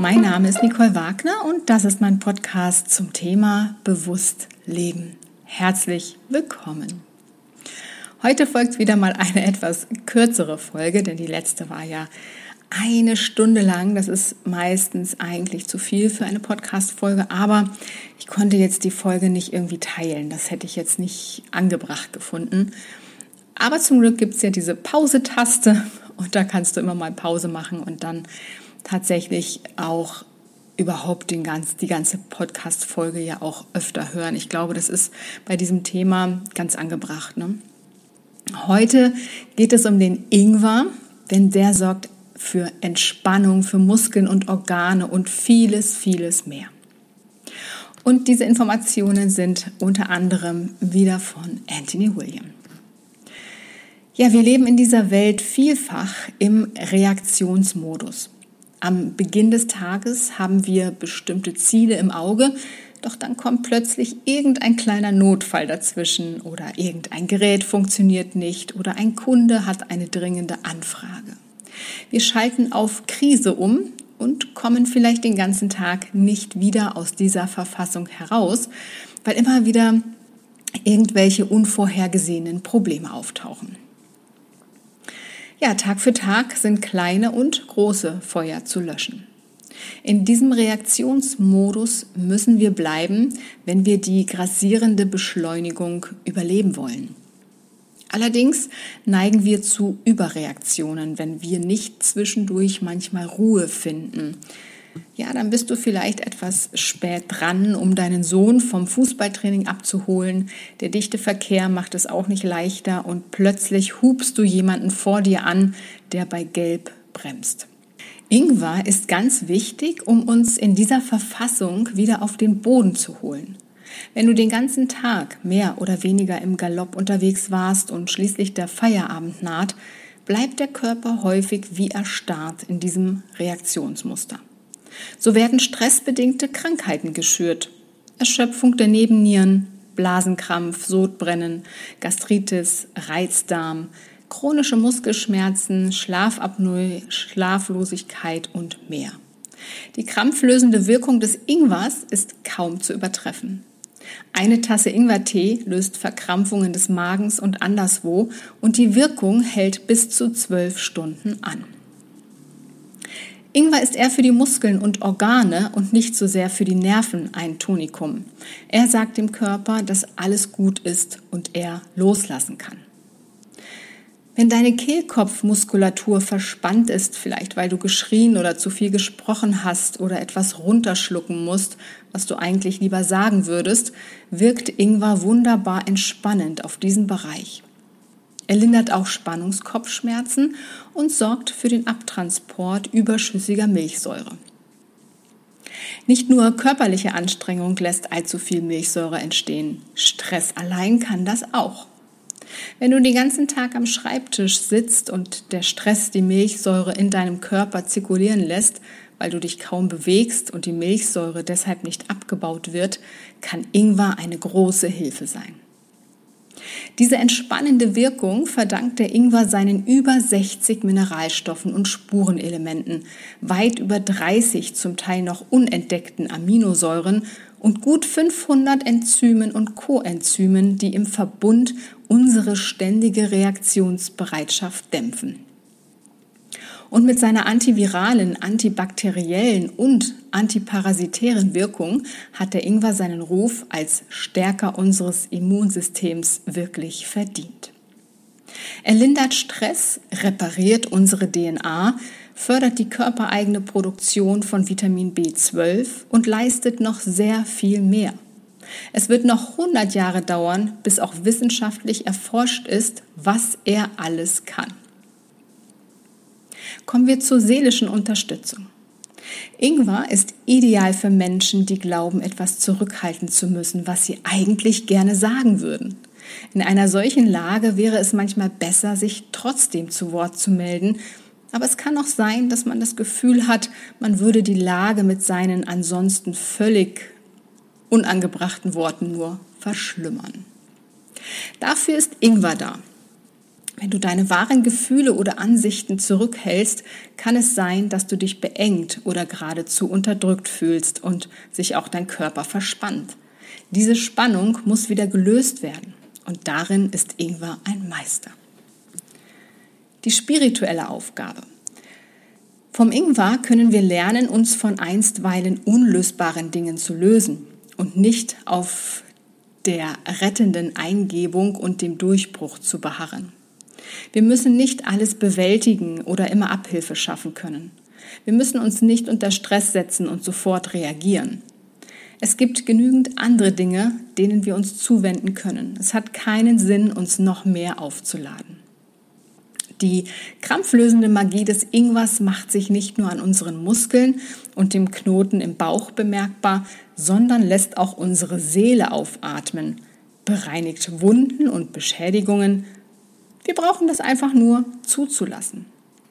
Mein Name ist Nicole Wagner und das ist mein Podcast zum Thema Bewusst Leben. Herzlich willkommen. Heute folgt wieder mal eine etwas kürzere Folge, denn die letzte war ja 1 Stunde lang. Das ist meistens eigentlich zu viel für eine Podcast-Folge, aber ich konnte jetzt die Folge nicht irgendwie teilen. Das hätte ich jetzt nicht angebracht gefunden. Aber zum Glück gibt es ja diese Pause-Taste und da kannst du immer mal Pause machen und dann tatsächlich auch überhaupt die ganze Podcast-Folge ja auch öfter hören. Ich glaube, das ist bei diesem Thema ganz angebracht, ne? Heute geht es um den Ingwer, denn der sorgt für Entspannung, für Muskeln und Organe und vieles, vieles mehr. Und diese Informationen sind unter anderem wieder von Anthony William. Ja, wir leben in dieser Welt vielfach im Reaktionsmodus. Am Beginn des Tages haben wir bestimmte Ziele im Auge, doch dann kommt plötzlich irgendein kleiner Notfall dazwischen oder irgendein Gerät funktioniert nicht oder ein Kunde hat eine dringende Anfrage. Wir schalten auf Krise um und kommen vielleicht den ganzen Tag nicht wieder aus dieser Verfassung heraus, weil immer wieder irgendwelche unvorhergesehenen Probleme auftauchen. Ja, Tag für Tag sind kleine und große Feuer zu löschen. In diesem Reaktionsmodus müssen wir bleiben, wenn wir die grassierende Beschleunigung überleben wollen. Allerdings neigen wir zu Überreaktionen, wenn wir nicht zwischendurch manchmal Ruhe finden. Ja, dann bist du vielleicht etwas spät dran, um deinen Sohn vom Fußballtraining abzuholen. Der dichte Verkehr macht es auch nicht leichter und plötzlich hupst du jemanden vor dir an, der bei Gelb bremst. Ingwer ist ganz wichtig, um uns in dieser Verfassung wieder auf den Boden zu holen. Wenn du den ganzen Tag mehr oder weniger im Galopp unterwegs warst und schließlich der Feierabend naht, bleibt der Körper häufig wie erstarrt in diesem Reaktionsmuster. So werden stressbedingte Krankheiten geschürt. Erschöpfung der Nebennieren, Blasenkrampf, Sodbrennen, Gastritis, Reizdarm, chronische Muskelschmerzen, Schlafapnoe, Schlaflosigkeit und mehr. Die krampflösende Wirkung des Ingwers ist kaum zu übertreffen. Eine Tasse Ingwertee löst Verkrampfungen des Magens und anderswo und die Wirkung hält bis zu 12 Stunden an. Ingwer ist eher für die Muskeln und Organe und nicht so sehr für die Nerven ein Tonikum. Er sagt dem Körper, dass alles gut ist und er loslassen kann. Wenn deine Kehlkopfmuskulatur verspannt ist, vielleicht weil du geschrien oder zu viel gesprochen hast oder etwas runterschlucken musst, was du eigentlich lieber sagen würdest, wirkt Ingwer wunderbar entspannend auf diesen Bereich. Er lindert auch Spannungskopfschmerzen und sorgt für den Abtransport überschüssiger Milchsäure. Nicht nur körperliche Anstrengung lässt allzu viel Milchsäure entstehen, Stress allein kann das auch. Wenn du den ganzen Tag am Schreibtisch sitzt und der Stress die Milchsäure in deinem Körper zirkulieren lässt, weil du dich kaum bewegst und die Milchsäure deshalb nicht abgebaut wird, kann Ingwer eine große Hilfe sein. Diese entspannende Wirkung verdankt der Ingwer seinen über 60 Mineralstoffen und Spurenelementen, weit über 30 zum Teil noch unentdeckten Aminosäuren und gut 500 Enzymen und Coenzymen, die im Verbund unsere ständige Reaktionsbereitschaft dämpfen. Und mit seiner antiviralen, antibakteriellen und antiparasitären Wirkung hat der Ingwer seinen Ruf als Stärker unseres Immunsystems wirklich verdient. Er lindert Stress, repariert unsere DNA, fördert die körpereigene Produktion von Vitamin B12 und leistet noch sehr viel mehr. Es wird noch 100 Jahre dauern, bis auch wissenschaftlich erforscht ist, was er alles kann. Kommen wir zur seelischen Unterstützung. Ingwer ist ideal für Menschen, die glauben, etwas zurückhalten zu müssen, was sie eigentlich gerne sagen würden. In einer solchen Lage wäre es manchmal besser, sich trotzdem zu Wort zu melden, aber es kann auch sein, dass man das Gefühl hat, man würde die Lage mit seinen ansonsten völlig unangebrachten Worten nur verschlimmern. Dafür ist Ingwer da. Wenn du deine wahren Gefühle oder Ansichten zurückhältst, kann es sein, dass du dich beengt oder geradezu unterdrückt fühlst und sich auch dein Körper verspannt. Diese Spannung muss wieder gelöst werden und darin ist Ingwer ein Meister. Die spirituelle Aufgabe. Vom Ingwer können wir lernen, uns von einstweilen unlösbaren Dingen zu lösen und nicht auf der rettenden Eingebung und dem Durchbruch zu beharren. Wir müssen nicht alles bewältigen oder immer Abhilfe schaffen können. Wir müssen uns nicht unter Stress setzen und sofort reagieren. Es gibt genügend andere Dinge, denen wir uns zuwenden können. Es hat keinen Sinn, uns noch mehr aufzuladen. Die krampflösende Magie des Ingwers macht sich nicht nur an unseren Muskeln und dem Knoten im Bauch bemerkbar, sondern lässt auch unsere Seele aufatmen, bereinigt Wunden und Beschädigungen. Wir brauchen das einfach nur zuzulassen.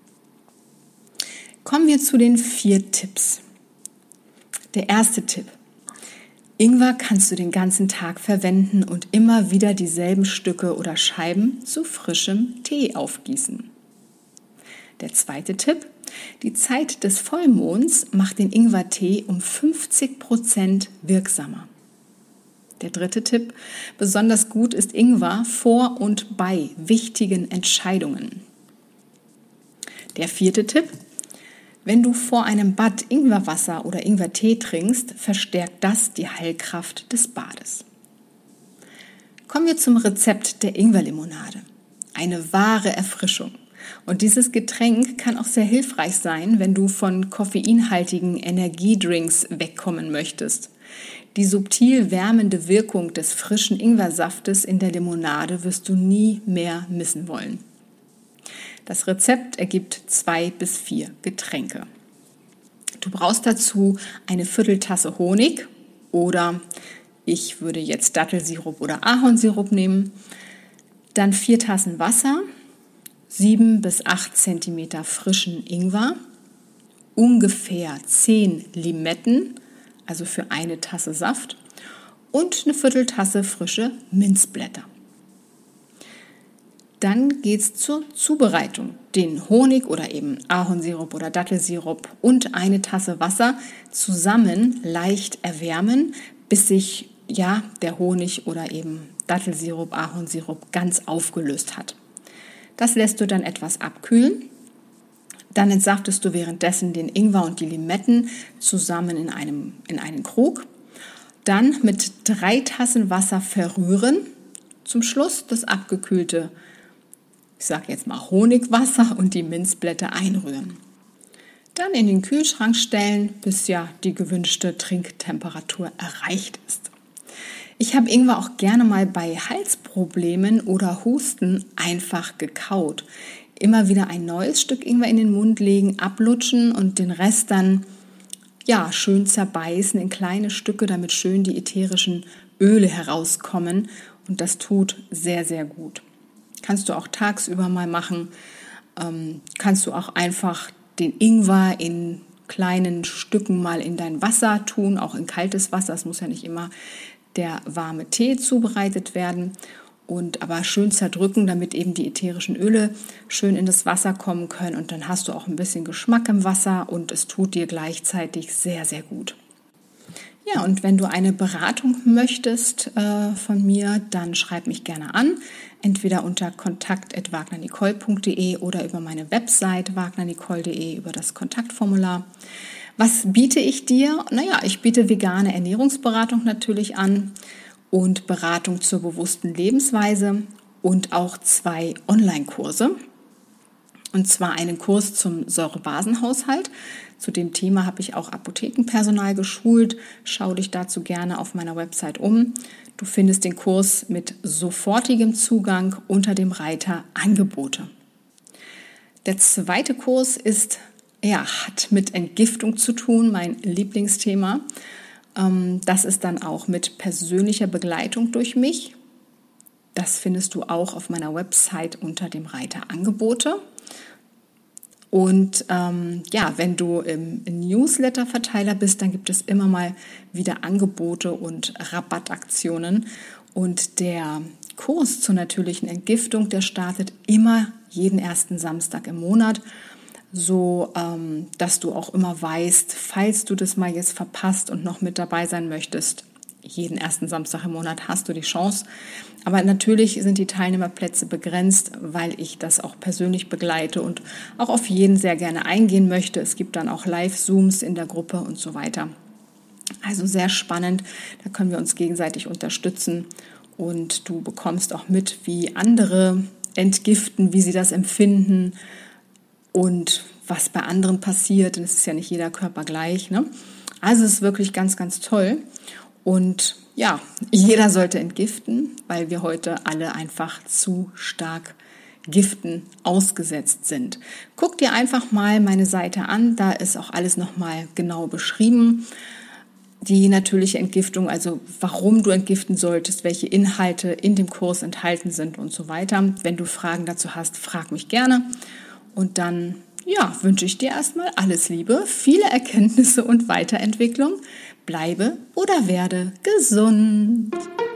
Kommen wir zu den 4 Tipps. Der erste Tipp. Ingwer kannst du den ganzen Tag verwenden und immer wieder dieselben Stücke oder Scheiben zu frischem Tee aufgießen. Der zweite Tipp. Die Zeit des Vollmonds macht den Ingwertee um 50% wirksamer. Der dritte Tipp, besonders gut ist Ingwer vor und bei wichtigen Entscheidungen. Der 4. Tipp, wenn du vor einem Bad Ingwerwasser oder Ingwertee trinkst, verstärkt das die Heilkraft des Bades. Kommen wir zum Rezept der Ingwerlimonade. Eine wahre Erfrischung. Und dieses Getränk kann auch sehr hilfreich sein, wenn du von koffeinhaltigen Energiedrinks wegkommen möchtest. Die subtil wärmende Wirkung des frischen Ingwersaftes in der Limonade wirst du nie mehr missen wollen. Das Rezept ergibt 2 bis 4 Getränke. Du brauchst dazu eine Vierteltasse Honig oder ich würde jetzt Dattelsirup oder Ahornsirup nehmen, dann 4 Tassen Wasser, 7 bis 8 Zentimeter frischen Ingwer, ungefähr 10 Limetten, also für eine Tasse Saft und eine Vierteltasse frische Minzblätter. Dann geht's zur Zubereitung. Den Honig oder eben Ahornsirup oder Dattelsirup und eine Tasse Wasser zusammen leicht erwärmen, bis sich der Honig oder eben Dattelsirup, Ahornsirup ganz aufgelöst hat. Das lässt du dann etwas abkühlen. Dann entsaftest du währenddessen den Ingwer und die Limetten zusammen in einen Krug. Dann mit 3 Tassen Wasser verrühren. Zum Schluss das abgekühlte, ich sage jetzt mal Honigwasser und die Minzblätter einrühren. Dann in den Kühlschrank stellen, bis die gewünschte Trinktemperatur erreicht ist. Ich habe Ingwer auch gerne mal bei Halsproblemen oder Husten einfach gekaut. Immer wieder ein neues Stück Ingwer in den Mund legen, ablutschen und den Rest dann schön zerbeißen in kleine Stücke, damit schön die ätherischen Öle herauskommen. Und das tut sehr, sehr gut. Kannst du auch tagsüber mal machen. Kannst du auch einfach den Ingwer in kleinen Stücken mal in dein Wasser tun, auch in kaltes Wasser. Es muss ja nicht immer der warme Tee zubereitet werden. Aber schön zerdrücken, damit eben die ätherischen Öle schön in das Wasser kommen können. Und dann hast du auch ein bisschen Geschmack im Wasser und es tut dir gleichzeitig sehr, sehr gut. Ja, und wenn du eine Beratung möchtest von mir, dann schreib mich gerne an. Entweder unter kontakt@wagnernicole.de oder über meine Website wagnernicole.de über das Kontaktformular. Was biete ich dir? Ich biete vegane Ernährungsberatung natürlich an und Beratung zur bewussten Lebensweise und auch 2 Online-Kurse. Und zwar einen Kurs zum Säurebasenhaushalt. Zu dem Thema habe ich auch Apothekenpersonal geschult. Schau dich dazu gerne auf meiner Website um. Du findest den Kurs mit sofortigem Zugang unter dem Reiter Angebote. Der zweite Kurs hat mit Entgiftung zu tun, mein Lieblingsthema. Das ist dann auch mit persönlicher Begleitung durch mich. Das findest du auch auf meiner Website unter dem Reiter Angebote. Und wenn du im Newsletter-Verteiler bist, dann gibt es immer mal wieder Angebote und Rabattaktionen. Und der Kurs zur natürlichen Entgiftung, der startet immer jeden ersten Samstag im Monat, so dass du auch immer weißt, falls du das mal jetzt verpasst und noch mit dabei sein möchtest, jeden ersten Samstag im Monat hast du die Chance. Aber natürlich sind die Teilnehmerplätze begrenzt, weil ich das auch persönlich begleite und auch auf jeden sehr gerne eingehen möchte. Es gibt dann auch Live-Zooms in der Gruppe und so weiter. Also sehr spannend, da können wir uns gegenseitig unterstützen und du bekommst auch mit, wie andere entgiften, wie sie das empfinden und was bei anderen passiert. Denn es ist ja nicht jeder Körper gleich, ne? Also es ist wirklich ganz, ganz toll. Und ja, jeder sollte entgiften, weil wir heute alle einfach zu stark Giften ausgesetzt sind. Guck dir einfach mal meine Seite an, da ist auch alles nochmal genau beschrieben. Die natürliche Entgiftung, also warum du entgiften solltest, welche Inhalte in dem Kurs enthalten sind und so weiter. Wenn du Fragen dazu hast, frag mich gerne. Und dann wünsche ich dir erstmal alles Liebe, viele Erkenntnisse und Weiterentwicklung. Bleibe oder werde gesund.